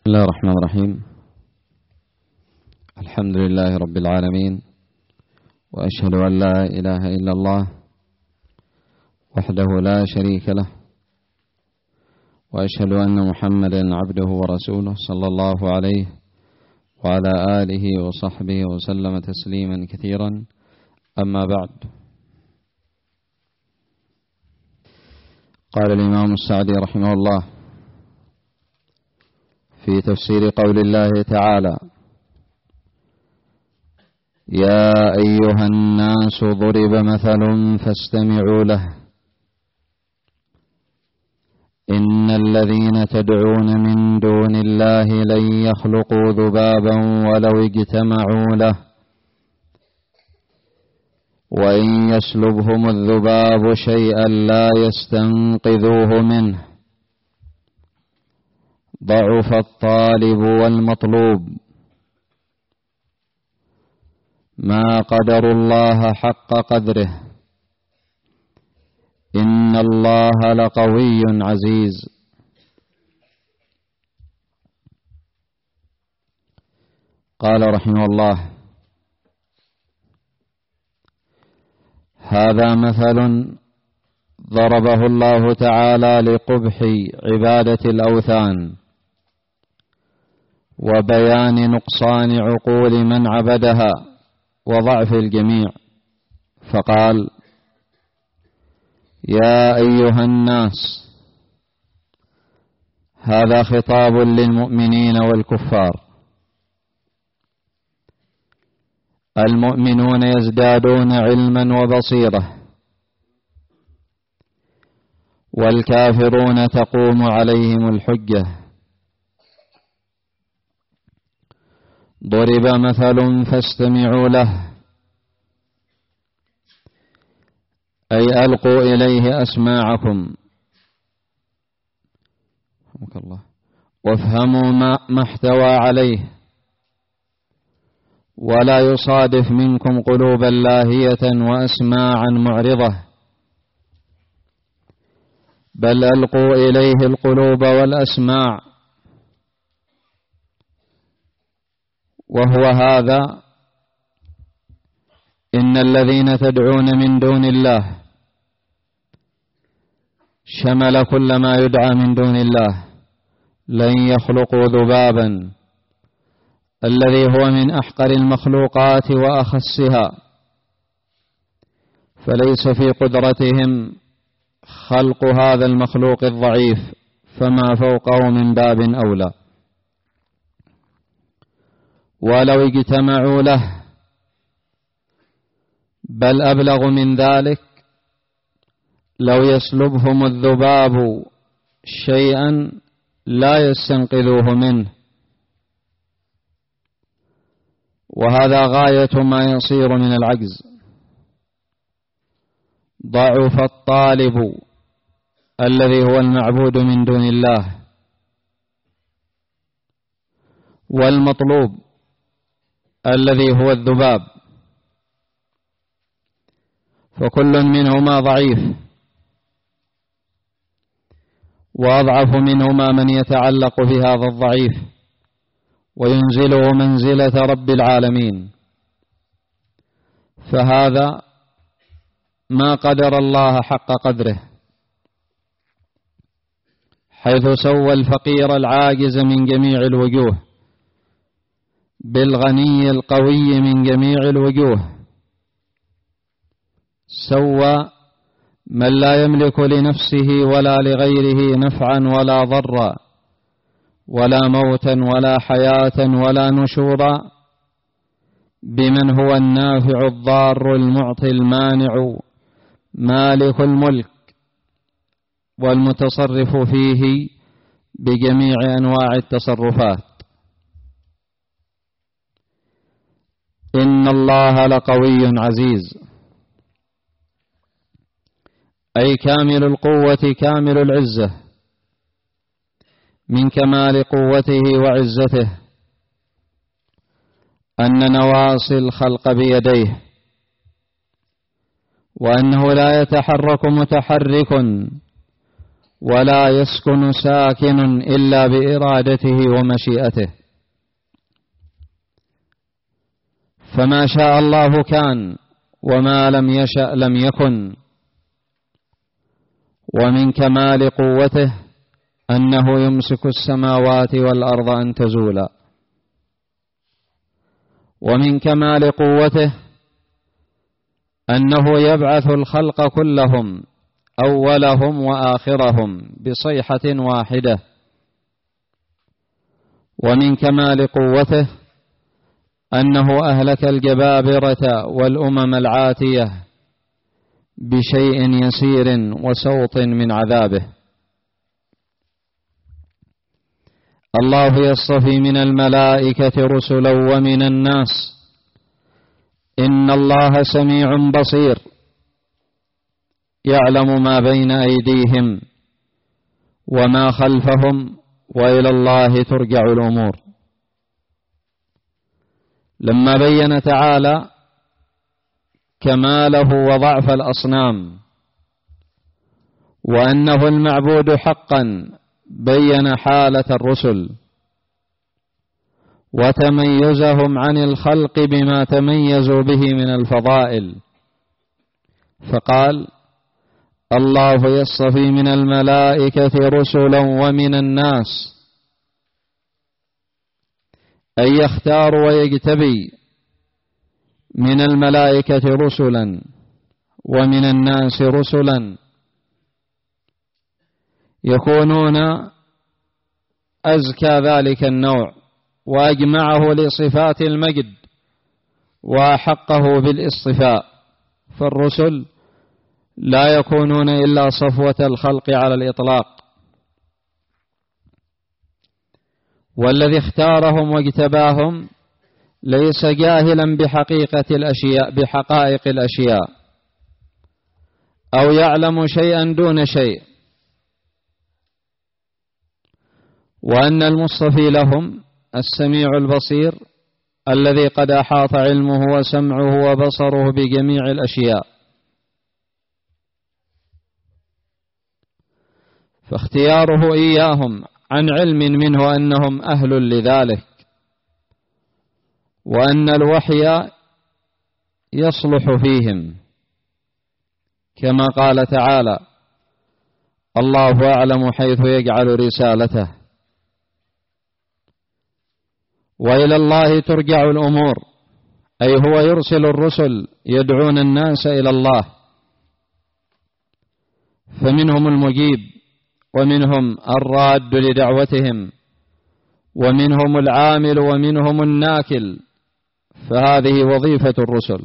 بسم الله الرحمن الرحيم. الحمد لله رب العالمين، وأشهد أن لا إله إلا الله وحده لا شريك له، وأشهد أن محمدا عبده ورسوله صلى الله عليه وعلى آله وصحبه وسلم تسليما كثيرا. أما بعد، قال الإمام السعدي رحمه الله في تفسير قول الله تعالى: يا أيها الناس ضرب مثل فاستمعوا له إن الذين تدعون من دون الله لن يخلقوا ذبابا ولو اجتمعوا له وإن يسلبهم الذباب شيئا لا يستنقذوه منه ضعف الطالب والمطلوب ما قدروا الله حق قدره إن الله لقوي عزيز. قال رحمه الله: هذا مثل ضربه الله تعالى لقبح عبادة الأوثان وبيان نقصان عقول من عبدها وضعف الجميع، فقال: يا أيها الناس. هذا خطاب للمؤمنين والكفار. المؤمنون يزدادون علما وبصيرة، والكافرون تقوم عليهم الحجة. ضرب مثل فاستمعوا له، أي ألقوا إليه أسماعكم وافهموا ما احتوى عليه، ولا يصادف منكم قلوبا لاهية وأسماعا معرضة، بل ألقوا إليه القلوب والأسماع، وهو هذا: إن الذين تدعون من دون الله شمل كل ما يدعى من دون الله. لن يخلقوا ذبابا الذي هو من أحقر المخلوقات وأخسها، فليس في قدرتهم خلق هذا المخلوق الضعيف، فما فوقه من باب أولى. ولو اجتمعوا له، بل أبلغ من ذلك: لو يسلبهم الذباب شيئا لا يستنقذوه منه، وهذا غاية ما يصير من العجز. ضعف الطالب الذي هو المعبود من دون الله، والمطلوب الذي هو الذباب، فكل منهما ضعيف، وأضعف منهما من يتعلق في هذا الضعيف وينزله منزلة رب العالمين. فهذا ما قدر الله حق قدره، حيث سوى الفقير العاجز من جميع الوجوه بالغني القوي من جميع الوجوه، سوى من لا يملك لنفسه ولا لغيره نفعا ولا ضرا ولا موتا ولا حياة ولا نشورا بمن هو النافع الضار المعطي المانع مالك الملك والمتصرف فيه بجميع أنواع التصرفات. إن الله لقوي عزيز، أي كامل القوة كامل العزة، من كمال قوته وعزته أن نواصي الخلق بيديه، وأنه لا يتحرك متحرك ولا يسكن ساكن إلا بإرادته ومشيئته، فما شاء الله كان وما لم يشأ لم يكن. ومن كمال قوته أنه يمسك السماوات والأرض أن تزولا، ومن كمال قوته أنه يبعث الخلق كلهم أولهم وآخرهم بصيحة واحدة، ومن كمال قوته أنه أهلك الجبابرة والأمم العاتية بشيء يسير وسوط من عذابه. الله يصطفي من الملائكة رسلا ومن الناس، إن الله سميع بصير يعلم ما بين أيديهم وما خلفهم وإلى الله ترجع الأمور. لما بين تعالى كماله وضعف الأصنام وأنه المعبود حقا، بين حالة الرسل وتميزهم عن الخلق بما تميزوا به من الفضائل، فقال: الله يصطفي من الملائكة رسلا ومن الناس، أي يختار ويجتبي من الملائكة رسلا ومن الناس رسلا يكونون أزكى ذلك النوع وأجمعه لصفات المجد وأحقه بالاصطفاء. فالرسل لا يكونون إلا صفوة الخلق على الإطلاق، والذي اختارهم واجتباهم ليس جاهلا بحقائق الأشياء أو يعلم شيئا دون شيء، وأن المصطفي لهم السميع البصير الذي قد أحاط علمه وسمعه وبصره بجميع الأشياء. فاختياره إياهم عن علم منه أنهم أهل لذلك، وأن الوحي يصلح فيهم، كما قال تعالى: الله أعلم حيث يجعل رسالته، وإلى الله ترجع الأمور، أي هو يرسل الرسل يدعون الناس إلى الله، فمنهم المجيب ومنهم الراد لدعوتهم ومنهم العامل ومنهم الناكل، فهذه وظيفة الرسل.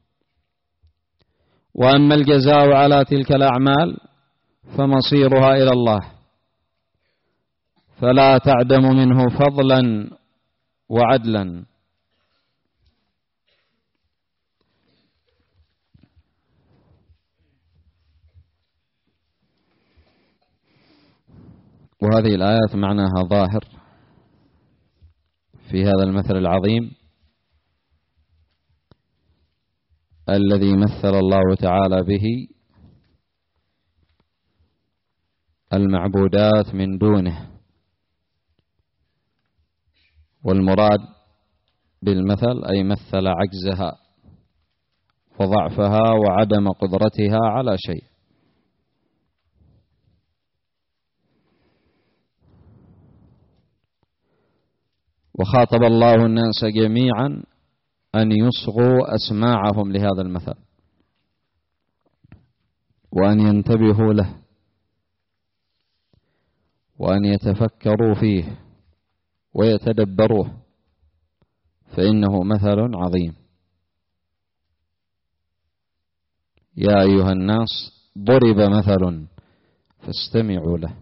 وأما الجزاء على تلك الأعمال فمصيرها إلى الله، فلا تعدم منه فضلا وعدلا. وهذه الآيات معناها ظاهر في هذا المثل العظيم الذي مثل الله تعالى به المعبودات من دونه. والمراد بالمثل أي مثل عجزها وضعفها وعدم قدرتها على شيء. وخاطب الله الناس جميعا أن يصغوا أسماعهم لهذا المثل وأن ينتبهوا له وأن يتفكروا فيه ويتدبروه، فإنه مثل عظيم. يا أيها الناس ضرب مثل فاستمعوا له.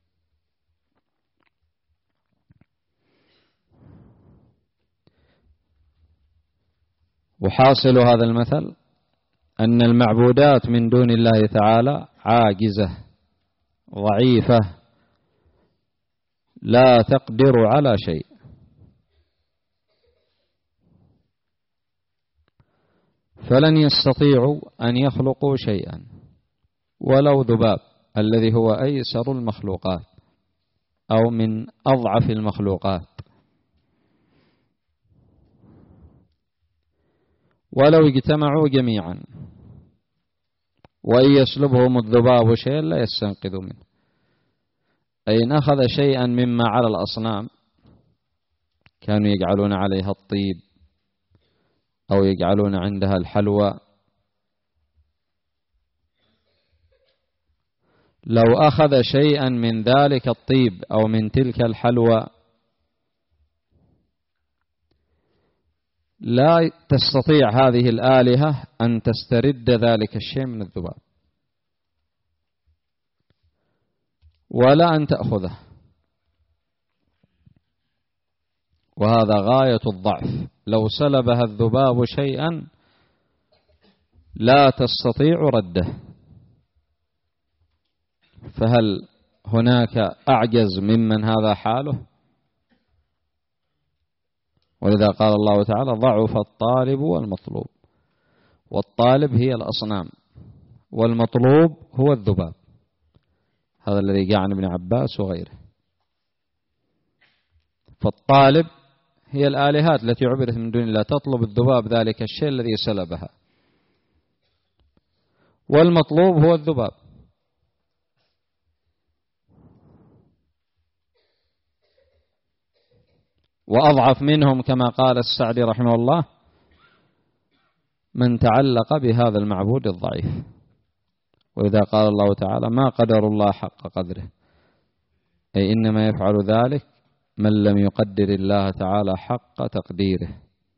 وحاصل هذا المثل أن المعبودات من دون الله تعالى عاجزة ضعيفة لا تقدر على شيء، فلن يستطيعوا أن يخلقوا شيئا ولو ذباب، الذي هو أيسر المخلوقات أو من أضعف المخلوقات. ولو اجتمعوا جميعا وإن يسلبهم الذباب شيئا لا يستنقذوا منه، أي إن أخذ شيئا مما على الأصنام، كانوا يجعلون عليها الطيب أو يجعلون عندها الحلوى، لو أخذ شيئا من ذلك الطيب أو من تلك الحلوى لا تستطيع هذه الآلهة أن تسترد ذلك الشيء من الذباب ولا أن تأخذه، وهذا غاية الضعف. لو سلبها الذباب شيئا لا تستطيع رده، فهل هناك أعجز ممن هذا حاله؟ ولذا قال الله تعالى: ضعف الطالب والمطلوب. والطالب هي الأصنام والمطلوب هو الذباب، هذا الذي جاء عن ابن عباس وغيره. فالطالب هي الآلهات التي عبدت من دون الله تطلب الذباب ذلك الشيء الذي سلبها، والمطلوب هو الذباب. وأضعف منهم كما قال السعدي رحمه الله: من تعلق بهذا المعبود الضعيف. وإذا قال الله تعالى: ما قدر الله حق قدره، أي إنما يفعل ذلك من لم يقدر الله تعالى حق تقديره.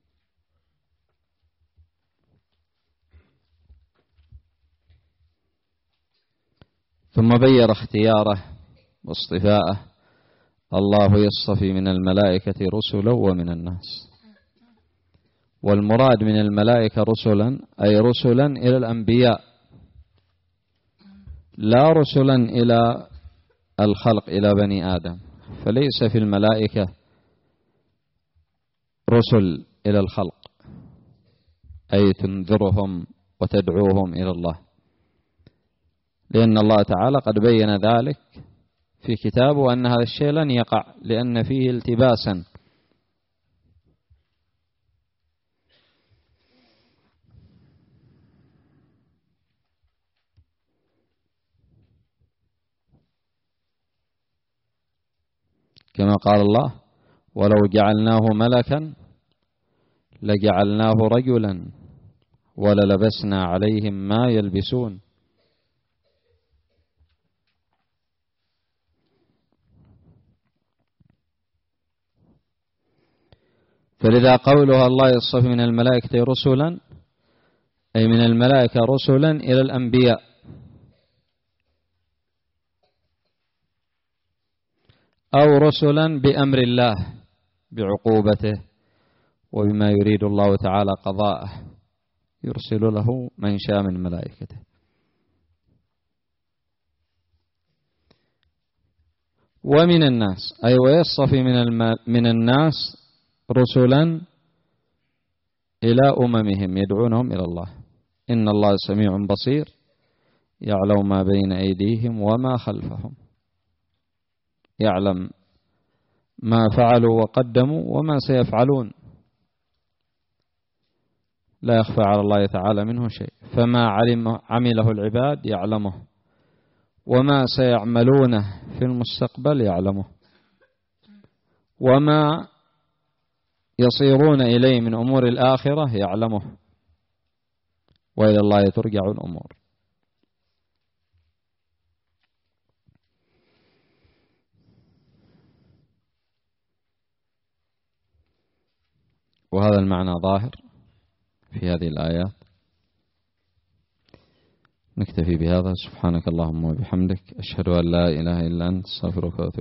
ثم بين اختياره واصطفاءه: الله يصطفي من الملائكة رسلا ومن الناس. والمراد من الملائكة رسلا أي رسلا إلى الأنبياء، لا رسلا إلى الخلق إلى بني آدم، فليس في الملائكة رسل إلى الخلق أي تنذرهم وتدعوهم إلى الله، لأن الله تعالى قد بين ذلك في كتابه أن هذا الشيء لن يقع لأن فيه التباسا. كما قال الله: ولو جعلناه ملكا لجعلناه رجلا وللبسنا عليهم ما يلبسون. فلذا قولها الله يصطفي من الملائكة رسلا أي من الملائكة رسلا إلى الأنبياء، أو رسلا بأمر الله بعقوبته وبما يريد الله تعالى قضاءه، يرسل له من شاء من ملائكته. ومن الناس أي ويصطفي من الناس رسلا إلى أممهم يدعونهم إلى الله. إن الله سميع بصير يعلم ما بين أيديهم وما خلفهم، يعلم ما فعلوا وقدموا وما سيفعلون، لا يخفى على الله تعالى منه شيء. فما عمله العباد يعلمه، وما سيعملونه في المستقبل يعلمه، وما يصيرون إليه من أمور الآخرة يعلمه، وإلى الله ترجع الأمور. وهذا المعنى ظاهر في هذه الآيات. نكتفي بهذا. سبحانك اللهم وبحمدك، أشهد أن لا إله إلا أنت، استغفرك وأتوب